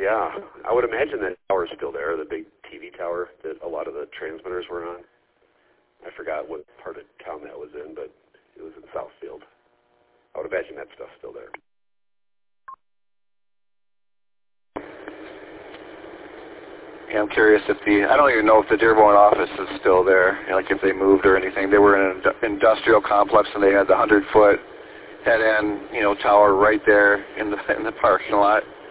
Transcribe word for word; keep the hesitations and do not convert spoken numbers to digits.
yeah. I would imagine that tower's still there, the big T V tower that a lot of the transmitters were on. I forgot what part of town that was in, but it was in Southfield. I would imagine that stuff's still there. Yeah, I'm curious if the, I don't even know if the Dearborn office is still there, you know, like if they moved or anything. They were in an industrial complex and they had the hundred foot head end, you know, tower right there in the in the parking lot.